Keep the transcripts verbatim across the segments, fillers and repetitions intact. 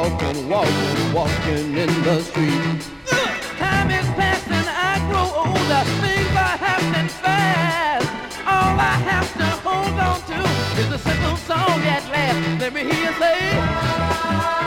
walking, walking, walking in the street. Time is passing, I grow older, things are happening fast. All I have to hold on to is a simple song at last. Let me hear you say.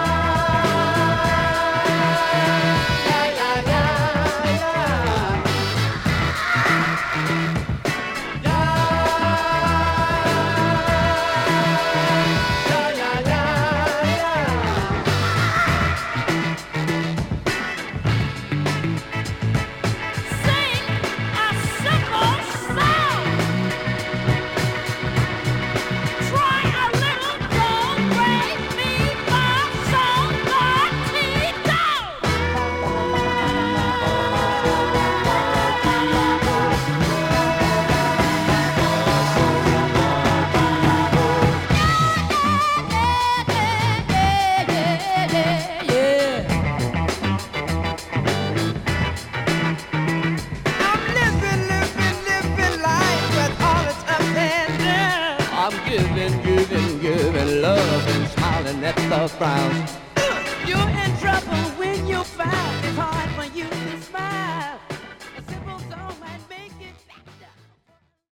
Giving, giving, giving love and smiling at the frown. You're in